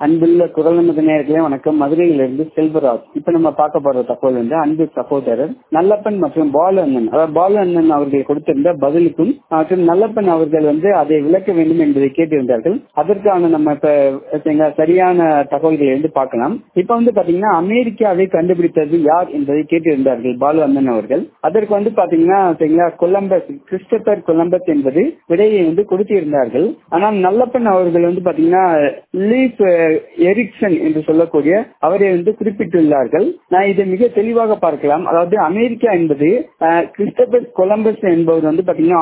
அன்புள்ள குரல் நமது நேயர்களே வணக்கம். மதுரையிலிருந்து செல்வராஜ். இப்ப நம்ம பார்க்க போற தகவல் வந்து அன்பு சகோதரர் நல்லப்பன் மற்றும் பாலு அண்ணன், அதாவது பாலு அண்ணன் அவர்கள் கொடுத்திருந்த பதிலுக்கும் மற்றும் நல்லப்பன் அவர்கள் வந்து அதை விளக்க வேண்டும் என்பதை கேட்டிருந்தார்கள். அதற்கான நம்ம இப்ப சரியான தகவல்களை வந்து பார்க்கலாம். இப்ப வந்து பாத்தீங்கன்னா அமெரிக்காவை கண்டுபிடித்தது யார் என்பதை கேட்டிருந்தார்கள் பாலு அண்ணன் அவர்கள். அதற்கு வந்து பாத்தீங்கன்னா கொலம்பஸ், கிறிஸ்டபர் கொலம்பஸ் என்பது விடையை வந்து கொடுத்திருந்தார்கள். ஆனால் நல்லப்பன் அவர்கள் வந்து பாத்தீங்கன்னா லீஃப் எரிக்சன் என்று சொல்லக்கூடிய அவரை வந்து குறிப்பிட்டுள்ளார்கள். நான் இதை மிக தெளிவாக பார்க்கலாம். அதாவது அமெரிக்கா என்பது கிறிஸ்டபர் கொலம்பஸ் என்பவர் வந்து பாத்தீங்கன்னா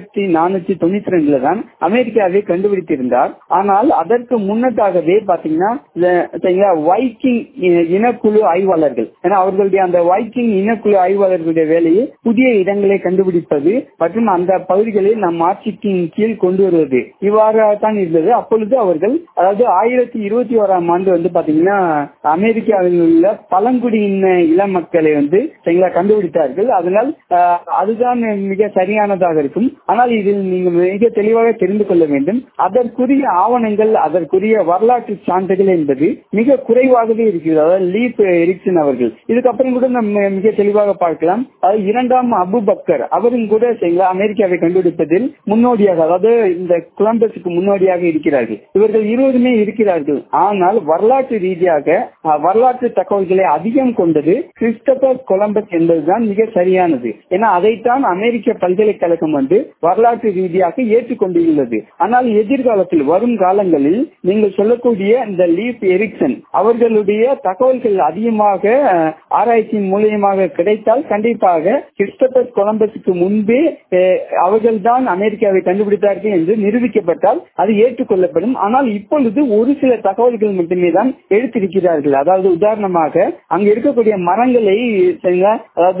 1492 தான் அமெரிக்காவை கண்டுபிடித்திருந்தார். ஆனால் அதற்கு முன்னதாகவே பாத்தீங்கன்னா வைக்கிங் இனக்குழு ஆய்வாளர்கள், ஏன்னா அவர்களுடைய அந்த வைக்கிங் இனக்குழு ஆய்வாளர்களுடைய வேலையை புதிய இடங்களை கண்டுபிடிப்பது மற்றும் அந்த பகுதிகளை நம் ஆட்சிக்கு கீழ் கொண்டு வருவது இவ்வாறாகத்தான் இருந்தது. அப்பொழுது அவர்கள் அதாவது 2021ஆம் ஆண்டு வந்து பாத்தீங்கன்னா அமெரிக்காவில் உள்ள பழங்குடியின இள மக்களை வந்து கண்டுபிடித்தார்கள். அதனால் அதுதான் மிக சரியானதாக இருக்கும். ஆனால் இதில் நீங்க மிக தெளிவாக தெரிந்து கொள்ள வேண்டும், அதற்குரிய ஆவணங்கள், அதற்குரிய வரலாற்று சான்றுகள் என்பது மிக குறைவாகவே இருக்கிறது. அதாவது லீஃப் எரிக்சன் அவர்கள் இதுக்கப்புறம் கூட நம்ம மிக தெளிவாக பார்க்கலாம். இரண்டாம் அபுபக்கர் அவரும் கூட அமெரிக்காவை கண்டுபிடிப்பதில் முன்னோடியாக, அதாவது இந்த கொலம்பஸுக்கு முன்னோடியாக இருக்கிறார்கள். இவர்கள் இருவருமே இருக்கிறார்கள். ஆனால் வரலாற்று ரீதியாக வரலாற்று தகவல்களை அதிகம் கொண்டது கிறிஸ்டபர் கொலம்பஸ் என்பதுதான் மிக சரியானது. ஏன்னா அதைத்தான் அமெரிக்க பல்கலைக்கழகம் வந்து வரலாற்று ரீதியாக ஏற்றுக்கொண்டுள்ளது. ஆனால் எதிர்காலத்தில் வரும் காலங்களில் நீங்கள் சொல்லக்கூடிய இந்த லீஃப் எரிக்சன் அவர்களுடைய தகவல்கள் அதிகமாக ஆராய்ச்சியின் மூலியமாக கிடைத்தால் கண்டிப்பாக கிறிஸ்டபர் கொலம்பஸுக்கு முன்பே அவர்கள்தான் அமெரிக்காவை கண்டுபிடித்தார்கள் என்று நிரூபிக்கப்பட்டால் அது ஏற்றுக்கொள்ளப்படும். ஆனால் இப்பொழுது ஒரு சில தகவல்கள் மட்டுமே தான் எடுத்திருக்கிறார்கள். அதாவது உதாரணமாக அங்க இருக்கக்கூடிய மரங்களை அதாவது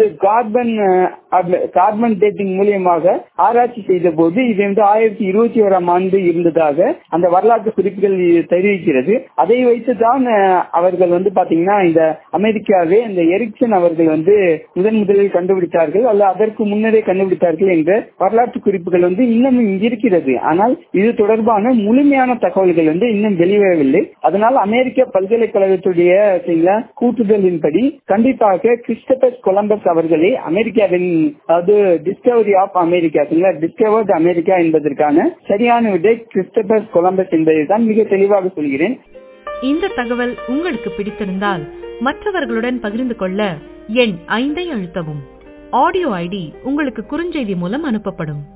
கார்பன் டேட்டிங் மூலியமாக ஆராய்ச்சி செய்த போது இது வந்து 2021ஆம் ஆண்டு இருந்ததாக அந்த வரலாற்று குறிப்புகள் தெரிவிக்கிறது. அதை வைத்துதான் அவர்கள் வந்து பாத்தீங்கன்னா இந்த அமெரிக்காவே இந்த எரிக்சன் அவர்கள் வந்து முதலில் கண்டுபிடித்தார்கள் அல்ல அதற்கு முன்னரே கண்டுபிடித்தார்கள் என்ற வரலாற்று குறிப்புகள் வந்து இன்னும் இருக்கிறது. ஆனால் இது தொடர்பான முழுமையான தகவல்கள் வந்து இன்னும் வெளிவரவில்லை. அதனால் அமெரிக்க பல்கலைக்கழகத்துடைய கூட்டுதலின்படி கண்டிப்பாக கிறிஸ்டபர் கொலம்பஸ் அவர்களே அமெரிக்காவின் அதாவது discovery of America, discovered America என்பதற்கான சரியான விடை கிறிஸ்டபர் கொலம்பஸ் என்பதை தான் மிக தெளிவாக சொல்கிறேன். இந்த தகவல் உங்களுக்கு பிடித்திருந்தால் மற்றவர்களுடன் பகிர்ந்து கொள்ள எண் 5 அழுத்தவும். ஆடியோ ஐடி உங்களுக்கு குறுஞ்செய்தி மூலம் அனுப்பப்படும்.